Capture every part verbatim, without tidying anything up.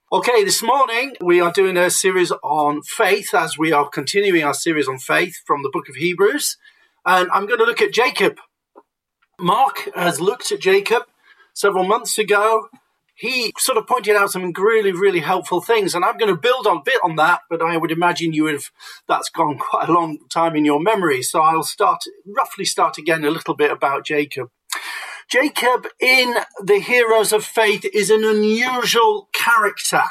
Okay, this morning we are doing a series on faith as we are continuing our series on faith from the book of Hebrews. And I'm going to look at Jacob. Mark has looked at Jacob several months ago. He sort of pointed out some really, really helpful things. And I'm going to build on a bit on that, but I would imagine you would have, that's gone quite a long time in your memory. So I'll start, roughly start again a little bit about Jacob. Jacob in the Heroes of Faith is an unusual character.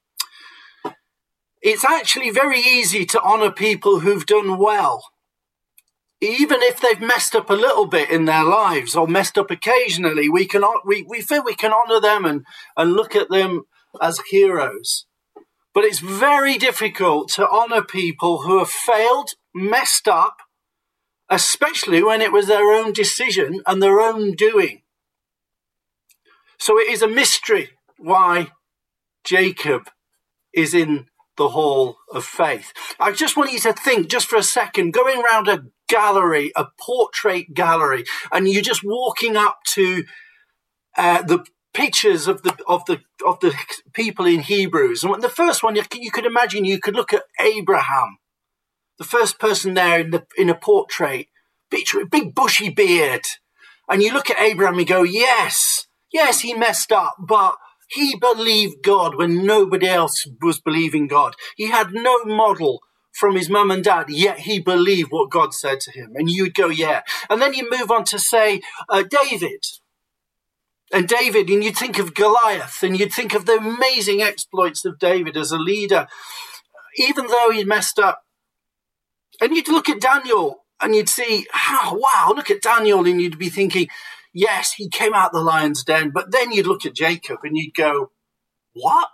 It's actually very easy to honour people who've done well, even if they've messed up a little bit in their lives or messed up occasionally. We can we, we feel we can honour them and, and look at them as heroes. But it's very difficult to honour people who have failed, messed up, especially when it was their own decision and their own doing. So it is a mystery why Jacob is in the Hall of Faith. I just want you to think just for a second, going around a gallery, a portrait gallery, and you're just walking up to uh, the pictures of the of the of the people in Hebrews. And the first one, you, you could imagine, you could look at Abraham, the first person there in the in a portrait. Big, big bushy beard. And you look at Abraham and go, yes, yes, he messed up, but he believed God when nobody else was believing God. He had no model from his mum and dad, yet he believed what God said to him. And you'd go, yeah. And then you move on to say, uh, David. And David, and you'd think of Goliath, and you'd think of the amazing exploits of David as a leader, even though he messed up. And you'd look at Daniel, and you'd see, oh, wow, look at Daniel, and you'd be thinking, yes, he came out the lion's den. But then you'd look at Jacob, and you'd go, what?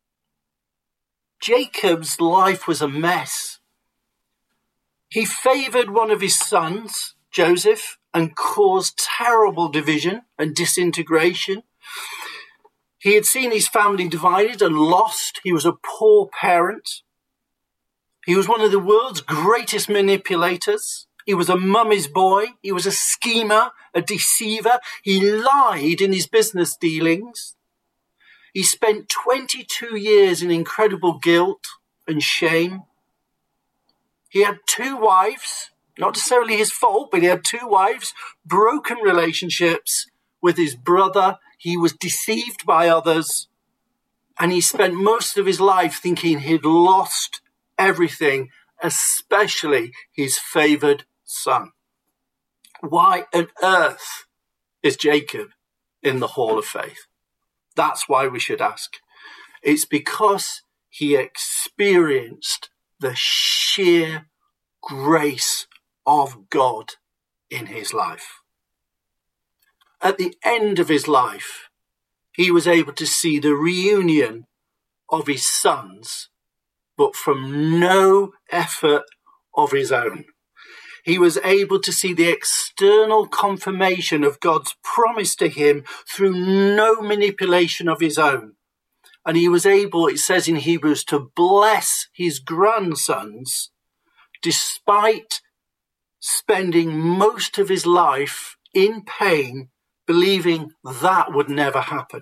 Jacob's life was a mess. He favoured one of his sons, Joseph, and caused terrible division and disintegration. He had seen his family divided and lost. He was a poor parent. He was one of the world's greatest manipulators. He was a mummy's boy. He was a schemer, a deceiver. He lied in his business dealings. He spent twenty-two years in incredible guilt and shame. He had two wives, not necessarily his fault, but he had two wives, broken relationships with his brother. He was deceived by others. And he spent most of his life thinking he'd lost everything, especially his favoured son. Why on earth is Jacob in the Hall of Faith? That's why we should ask. It's because he experienced the sheer grace of God in his life. At the end of his life, he was able to see the reunion of his sons, but from no effort of his own. He was able to see the external confirmation of God's promise to him through no manipulation of his own. And he was able, it says in Hebrews, to bless his grandsons despite spending most of his life in pain, believing that would never happen.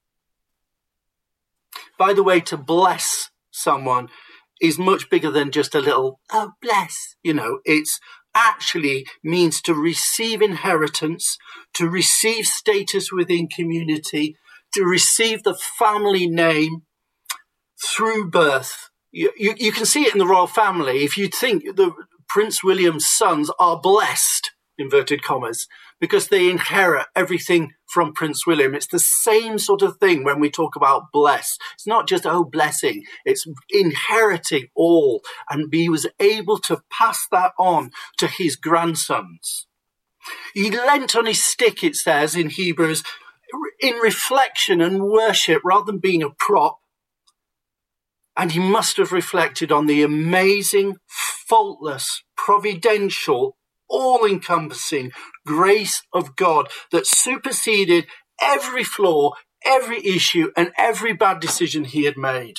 By the way, to bless someone is much bigger than just a little, oh, bless. You know, it's actually means to receive inheritance, to receive status within community, to receive the family name through birth. You, you, you can see it in the royal family. If you think the Prince William's sons are blessed, inverted commas, because they inherit everything from Prince William. It's the same sort of thing when we talk about bless. It's not just, oh, blessing. It's inheriting all. And he was able to pass that on to his grandsons. He leant on his stick, it says in Hebrews, in reflection and worship rather than being a prop. And he must have reflected on the amazing, faultless, providential, all-encompassing grace of God that superseded every flaw, every issue, and every bad decision he had made.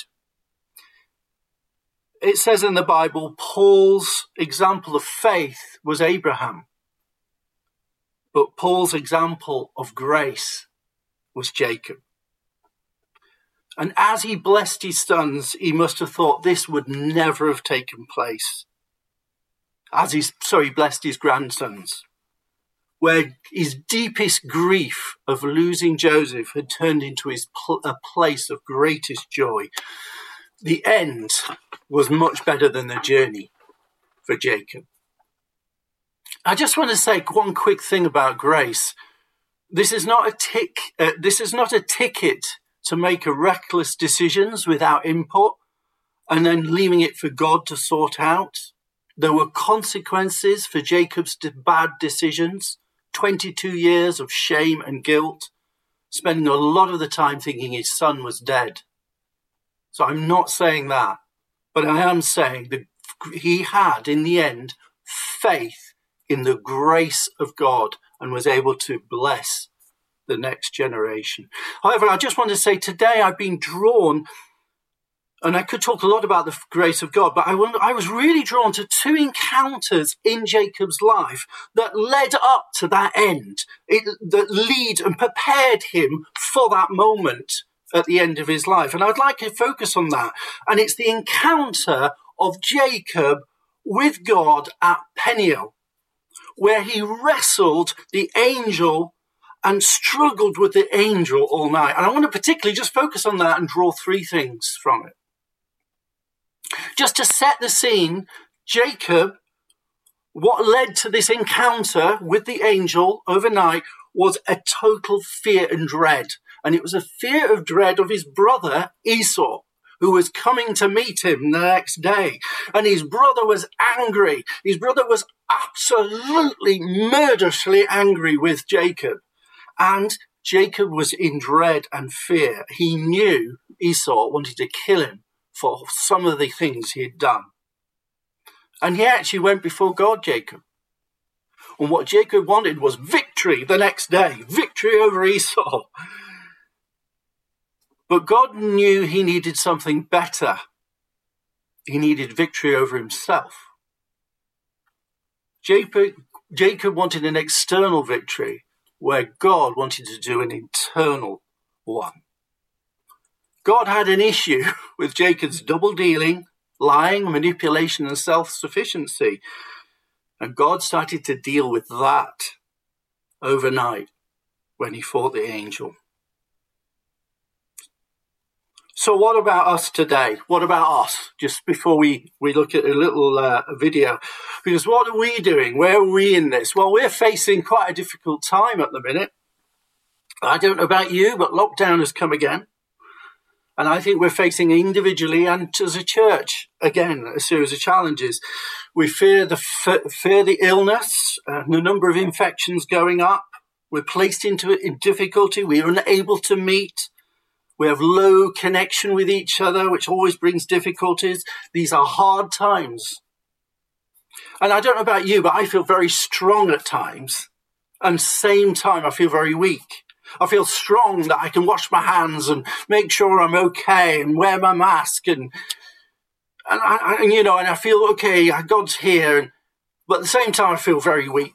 It says in the Bible, Paul's example of faith was Abraham. But Paul's example of grace was Jacob. And as he blessed his sons, he must have thought this would never have taken place. As he, sorry, blessed his grandsons, where his deepest grief of losing Joseph had turned into his pl- a place of greatest joy. The end was much better than the journey for Jacob. I just want to say one quick thing about grace. This is not a tick. Uh, this is not a ticket to make a reckless decisions without input and then leaving it for God to sort out. There were consequences for Jacob's bad decisions, twenty-two years of shame and guilt, spending a lot of the time thinking his son was dead. So I'm not saying that, but I am saying that he had, in the end, faith in the grace of God and was able to bless the next generation. However, I just want to say today I've been drawn, and I could talk a lot about the grace of God, but I, I was really drawn to two encounters in Jacob's life that led up to that end, it, that lead and prepared him for that moment at the end of his life. And I'd like to focus on that. And it's the encounter of Jacob with God at Peniel, where he wrestled the angel and struggled with the angel all night. And I want to particularly just focus on that and draw three things from it. Just to set the scene, Jacob, what led to this encounter with the angel overnight was a total fear and dread. And it was a fear of dread of his brother Esau, who was coming to meet him the next day. And his brother was angry. His brother was absolutely murderously angry with Jacob. And Jacob was in dread and fear. He knew Esau wanted to kill him for some of the things he had done. And he actually went before God, Jacob. And what Jacob wanted was victory the next day, victory over Esau. But God knew he needed something better. He needed victory over himself. Jacob, Jacob wanted an external victory, where God wanted to do an internal one. God had an issue with Jacob's double dealing, lying, manipulation, and self-sufficiency. And God started to deal with that overnight when he fought the angel. So what about us today? What about us? Just before we, we look at a little uh, video. Because what are we doing? Where are we in this? Well, we're facing quite a difficult time at the minute. I don't know about you, but lockdown has come again. And I think we're facing individually and as a church, again, a series of challenges. We fear the fear the illness, uh, the number of infections going up. We're placed into difficulty. We're unable to meet. We have low connection with each other, which always brings difficulties. These are hard times. And I don't know about you, but I feel very strong at times. And same time, I feel very weak. I feel strong that I can wash my hands and make sure I'm okay and wear my mask. And, and, I, and you know, and I feel, okay, God's here. And, but at the same time, I feel very weak.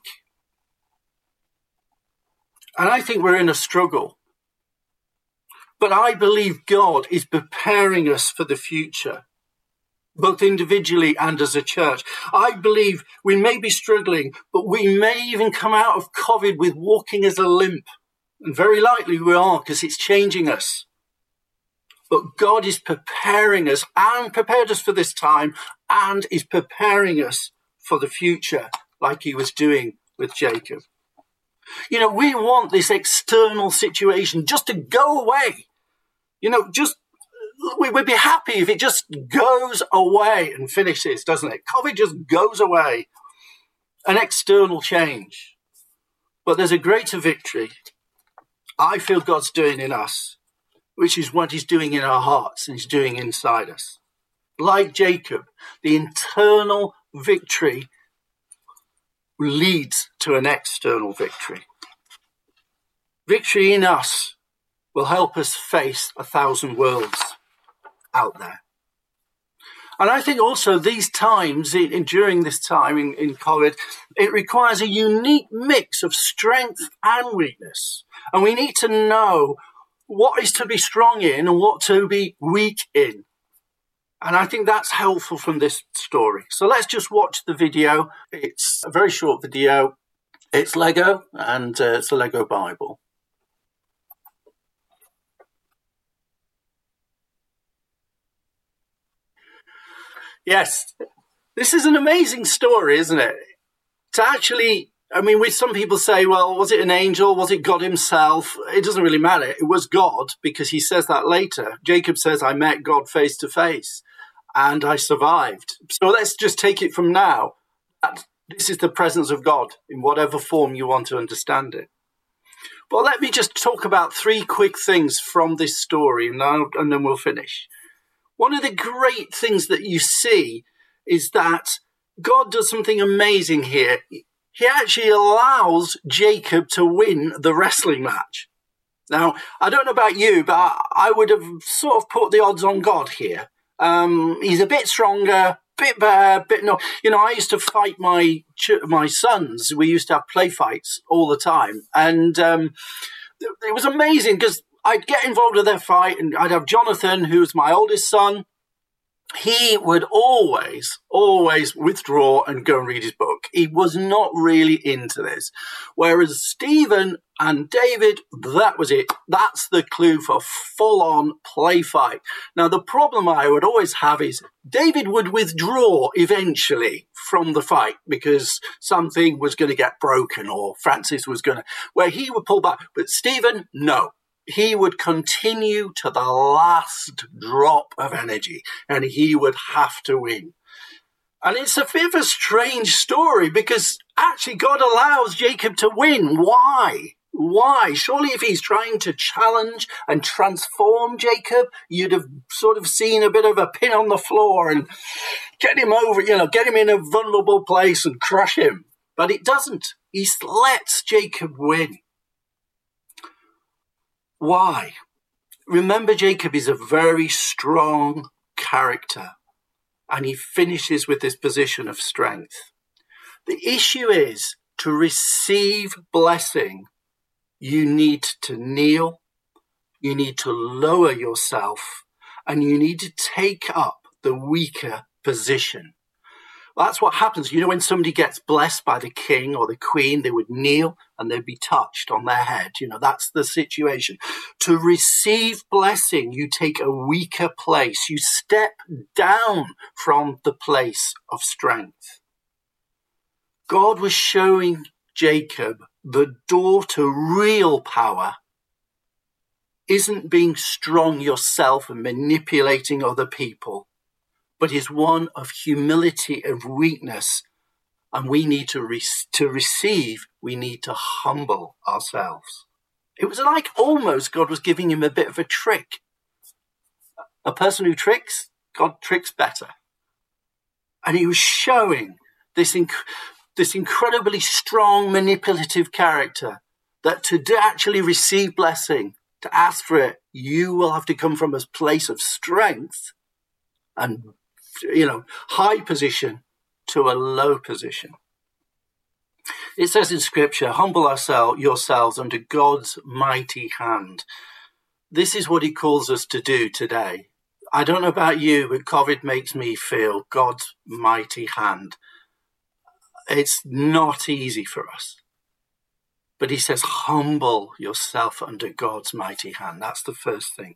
And I think we're in a struggle. But I believe God is preparing us for the future, both individually and as a church. I believe we may be struggling, but we may even come out of COVID with walking as a limp. And very likely we are, because it's changing us. But God is preparing us and prepared us for this time and is preparing us for the future, like he was doing with Jacob. You know, we want this external situation just to go away. You know, just, we would be happy if it just goes away and finishes, doesn't it? COVID just goes away. An external change. But there's a greater victory I feel God's doing in us, which is what he's doing in our hearts and he's doing inside us. Like Jacob, the internal victory leads to an external victory. Victory in us will help us face a thousand worlds out there. And I think also these times, in, during this time in, in COVID, it requires a unique mix of strength and weakness. And we need to know what is to be strong in and what to be weak in. And I think that's helpful from this story. So let's just watch the video. It's a very short video. It's Lego, and uh, it's a Lego Bible. Yes, this is an amazing story, isn't it? To actually, I mean, with some people say, well, was it an angel? Was it God himself? It doesn't really matter. It was God, because he says that later. Jacob says, I met God face to face and I survived. So let's just take it from now. This is the presence of God in whatever form you want to understand it. But let me just talk about three quick things from this story, and, I'll, and then we'll finish. One of the great things that you see is that God does something amazing here. He actually allows Jacob to win the wrestling match. Now, I don't know about you, but I would have sort of put the odds on God here. Um, he's a bit stronger, bit better, bit no. You know, I used to fight my my sons. We used to have play fights all the time, and um, it was amazing because I'd get involved with their fight, and I'd have Jonathan, who's my oldest son. He would always, always withdraw and go and read his book. He was not really into this. Whereas Stephen and David, that was it. That's the clue for full-on play fight. Now, the problem I would always have is David would withdraw eventually from the fight because something was going to get broken or Francis was going to, where he would pull back. But Stephen, no. He would continue to the last drop of energy, and he would have to win. And it's a bit of a strange story because actually God allows Jacob to win. Why? Why? Surely if he's trying to challenge and transform Jacob, you'd have sort of seen a bit of a pin on the floor and get him over, you know, get him in a vulnerable place and crush him. But it doesn't. He lets Jacob win. Why? Remember, Jacob is a very strong character, and he finishes with this position of strength. The issue is, to receive blessing, you need to kneel, you need to lower yourself, and you need to take up the weaker position. That's what happens. You know, when somebody gets blessed by the king or the queen, they would kneel and they'd be touched on their head. You know, that's the situation. To receive blessing, you take a weaker place. You step down from the place of strength. God was showing Jacob the door to real power isn't being strong yourself and manipulating other people, but is one of humility and weakness. And we need to, re- to receive, we need to humble ourselves. It was like almost God was giving him a bit of a trick. A person who tricks, God tricks better. And he was showing this, inc- this incredibly strong, manipulative character that to actually receive blessing, to ask for it, you will have to come from a place of strength and, you know, high position to a low position. It says in Scripture, humble ourselves, yourselves under God's mighty hand. This is what he calls us to do today. I don't know about you, but COVID makes me feel God's mighty hand. It's not easy for us. But he says, humble yourself under God's mighty hand. That's the first thing.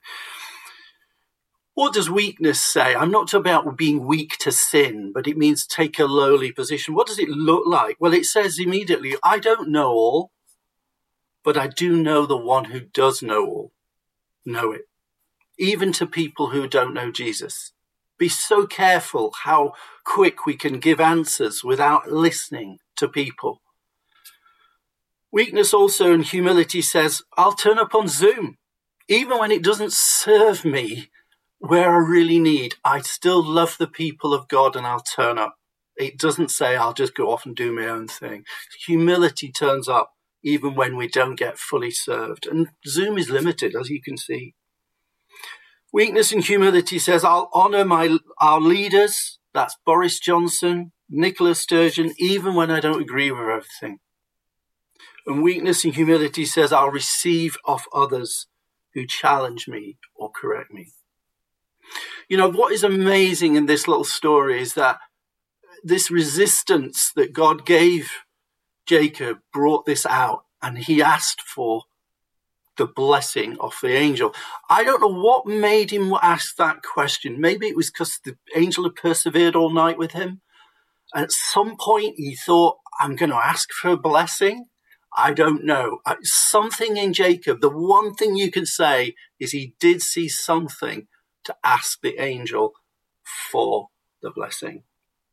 What does weakness say? I'm not about being weak to sin, but it means take a lowly position. What does it look like? Well, it says immediately, I don't know all, but I do know the one who does know all. Know it. Even to people who don't know Jesus. Be so careful how quick we can give answers without listening to people. Weakness also in humility says, I'll turn up on Zoom. Even when it doesn't serve me where I really need, I still love the people of God and I'll turn up. It doesn't say I'll just go off and do my own thing. Humility turns up even when we don't get fully served. And Zoom is limited, as you can see. Weakness and humility says, I'll honour my our leaders. That's Boris Johnson, Nicola Sturgeon, even when I don't agree with everything. And weakness and humility says, I'll receive off others. who challenge me or correct me. You know, what is amazing in this little story is that this resistance that God gave Jacob brought this out, and he asked for the blessing of the angel. I don't know what made him ask that question. Maybe it was because the angel had persevered all night with him. And at some point he thought, I'm going to ask for a blessing. I don't know. Something in Jacob, the one thing you can say is he did see something to ask the angel for the blessing.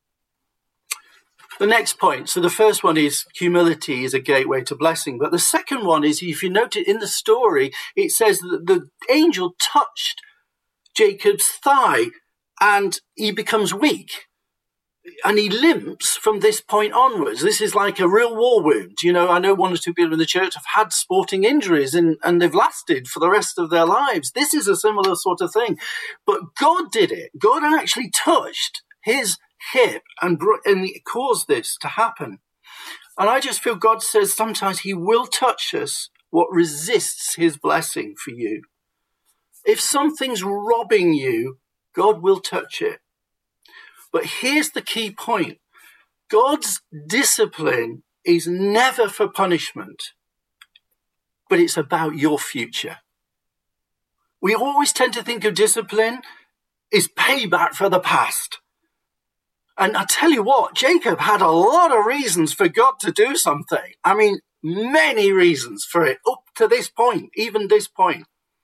The next point, so the first one is humility is a gateway to blessing. But the second one is, if you note it in the story, it says that the angel touched Jacob's thigh and he becomes weak. And he limps from this point onwards. This is like a real war wound. You know, I know one or two people in the church have had sporting injuries and, and they've lasted for the rest of their lives. This is a similar sort of thing. But God did it. God actually touched his hip and, and it caused this to happen. And I just feel God says sometimes he will touch us what resists his blessing for you. If something's robbing you, God will touch it. But here's the key point. God's discipline is never for punishment, but it's about your future. We always tend to think of discipline as payback for the past. And I tell you what, Jacob had a lot of reasons for God to do something. I mean, many reasons for it up to this point, even this point.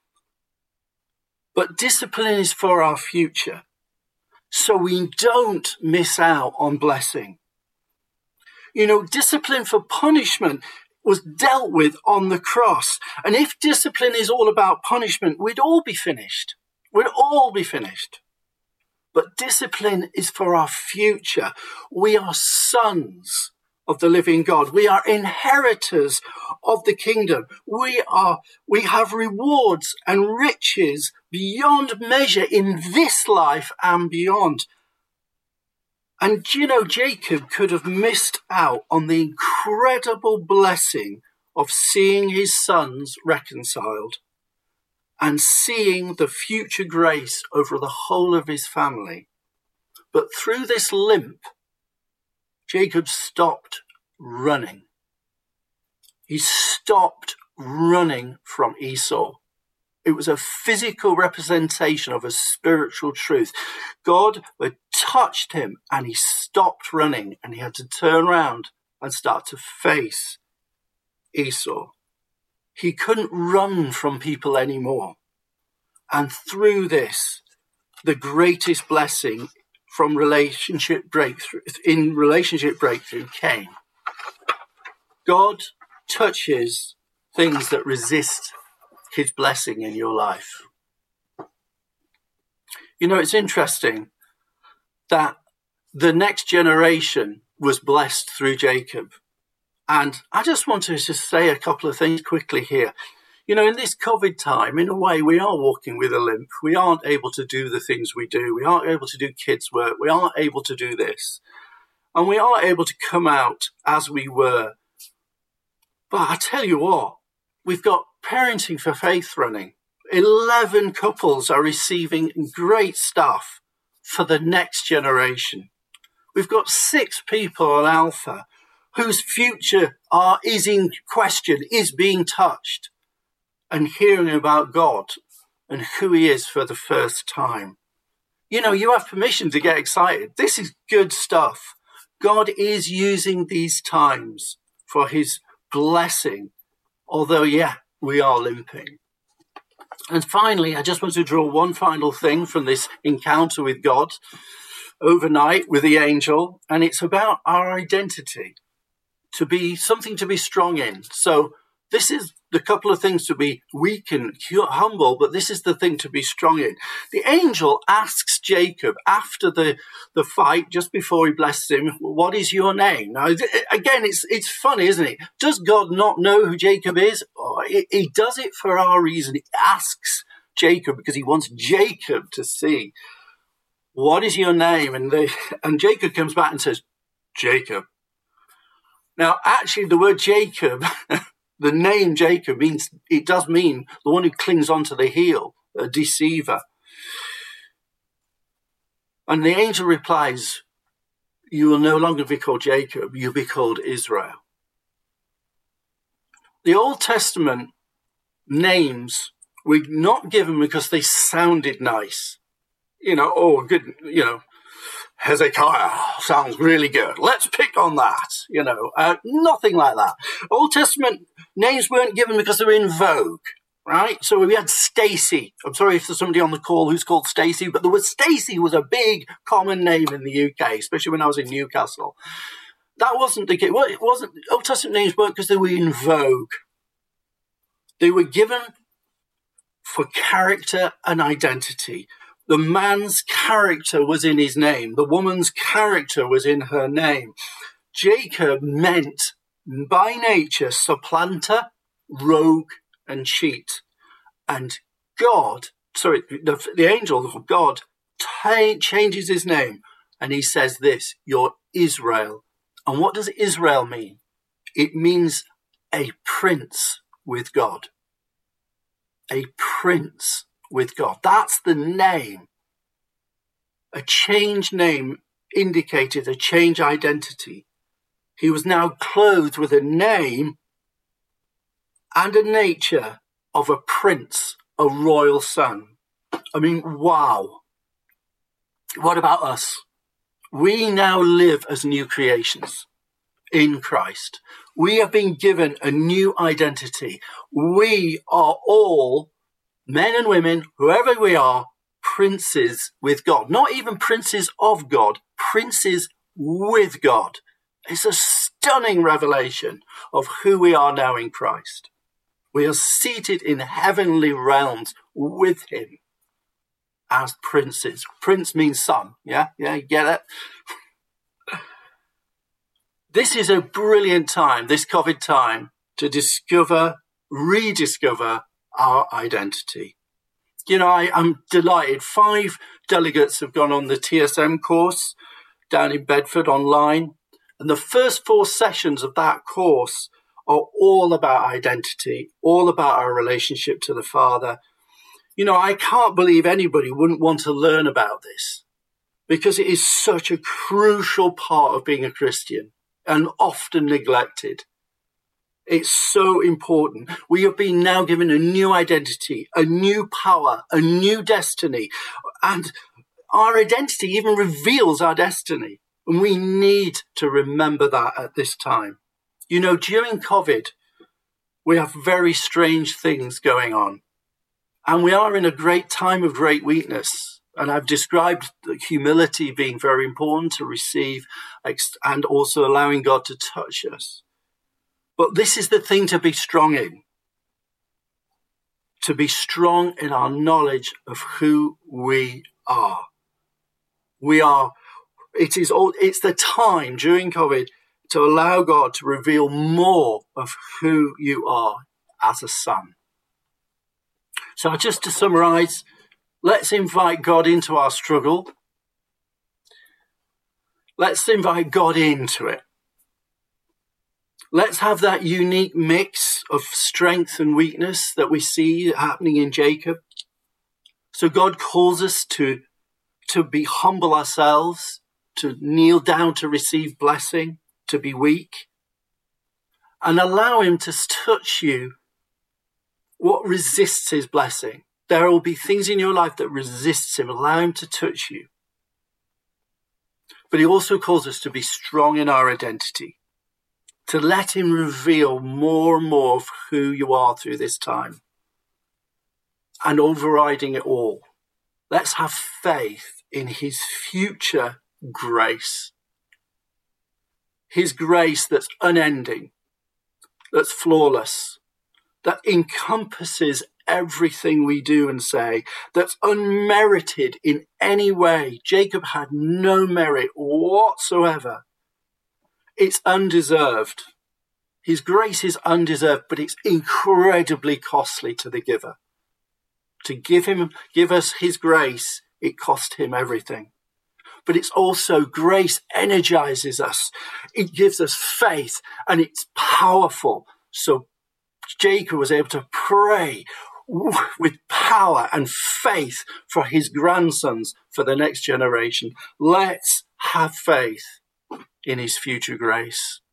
But discipline is for our future, so we don't miss out on blessing. You know, discipline for punishment was dealt with on the cross. And if discipline is all about punishment, we'd all be finished. We'd all be finished. But discipline is for our future. We are sons of the living God. We are inheritors of the kingdom. We are, we have rewards and riches beyond measure in this life and beyond. And you know, Jacob could have missed out on the incredible blessing of seeing his sons reconciled and seeing the future grace over the whole of his family. But through this limp, Jacob stopped running. He stopped running from Esau. It was a physical representation of a spiritual truth. God had touched him and he stopped running and he had to turn around and start to face Esau. He couldn't run from people anymore. And through this, the greatest blessing from relationship breakthrough, in relationship breakthrough came. God touches things that resist his blessing in your life. You know, it's interesting that the next generation was blessed through Jacob. And I just want to just say a couple of things quickly here. You know, in this COVID time, in a way, we are walking with a limp. We aren't able to do the things we do. We aren't able to do kids' work. We aren't able to do this. And we aren't able to come out as we were. But I tell you what, we've got Parenting for Faith running. eleven couples are receiving great stuff for the next generation. We've got six people on Alpha whose future are, is in question, is being touched, and hearing about God and who he is for the first time. You know, you have permission to get excited. This is good stuff. God is using these times for his blessing, although, yeah, we are limping. And finally, I just want to draw one final thing from this encounter with God overnight with the angel, and it's about our identity, to be something to be strong in. So this is the couple of things to be weak and humble, but this is the thing to be strong in. The angel asks Jacob after the, the fight, just before he blesses him, what is your name? Now, again, it's it's funny, isn't it? Does God not know who Jacob is? Oh, he, he does it for our reason. He asks Jacob because he wants Jacob to see, what is your name? And, the, and Jacob comes back and says, Jacob. Now, actually, the word Jacob The name Jacob means, it does mean the one who clings onto the heel, a deceiver. And the angel replies, you will no longer be called Jacob, you'll be called Israel. The Old Testament names were not given because they sounded nice. You know, oh, good, you know, Hezekiah sounds really good. Let's pick on that, you know. Uh, nothing like that. Old Testament names weren't given because they were in vogue, right? So we had Stacy. I'm sorry if there's somebody on the call who's called Stacy, but there was Stacy was a big common name in the U K, especially when I was in Newcastle. That wasn't the case. Well, it wasn't. Old Testament names weren't because they were in vogue. They were given for character and identity. The man's character was in his name. The woman's character was in her name. Jacob meant, by nature, supplanter, rogue, and cheat. And God, sorry, the, the angel of God t- changes his name. And he says this, you're Israel. And what does Israel mean? It means a prince with God. A prince with God. That's the name. A changed name indicated a changed identity. He was now clothed with a name and a nature of a prince, a royal son. I mean, wow. What about us? We now live as new creations in Christ. We have been given a new identity. We are all, men and women, whoever we are, princes with God. Not even princes of God, princes with God. It's a stunning revelation of who we are now in Christ. We are seated in heavenly realms with him as princes. Prince means son. Yeah, yeah, you get it? This is a brilliant time, this COVID time, to discover, rediscover our identity. You know, I, I'm delighted. Five delegates have gone on the T S M course down in Bedford online. And the first four sessions of that course are all about identity, all about our relationship to the Father. You know, I can't believe anybody wouldn't want to learn about this because it is such a crucial part of being a Christian and often neglected. It's so important. We have been now given a new identity, a new power, a new destiny. And our identity even reveals our destiny. And we need to remember that at this time. You know, during COVID, we have very strange things going on. And we are in a great time of great weakness. And I've described humility being very important to receive and also allowing God to touch us. But this is the thing to be strong in. To be strong in our knowledge of who we are. We are, it is all, it's the time during COVID to allow God to reveal more of who you are as a son. So just to summarize, let's invite God into our struggle. Let's invite God into it. Let's have that unique mix of strength and weakness that we see happening in Jacob. So God calls us to, to be humble ourselves, to kneel down to receive blessing, to be weak, and allow him to touch you what resists his blessing. There will be things in your life that resists him. Allow him to touch you. But he also calls us to be strong in our identity, to let him reveal more and more of who you are through this time. And overriding it all, let's have faith in his future grace. His grace that's unending, that's flawless, that encompasses everything we do and say, that's unmerited in any way. Jacob had no merit whatsoever. It's undeserved. His grace is undeserved, but it's incredibly costly to the giver. To give him, give us his grace, it cost him everything. But it's also grace energizes us. It gives us faith and it's powerful. So Jacob was able to pray with power and faith for his grandsons, for the next generation. Let's have faith in his future grace.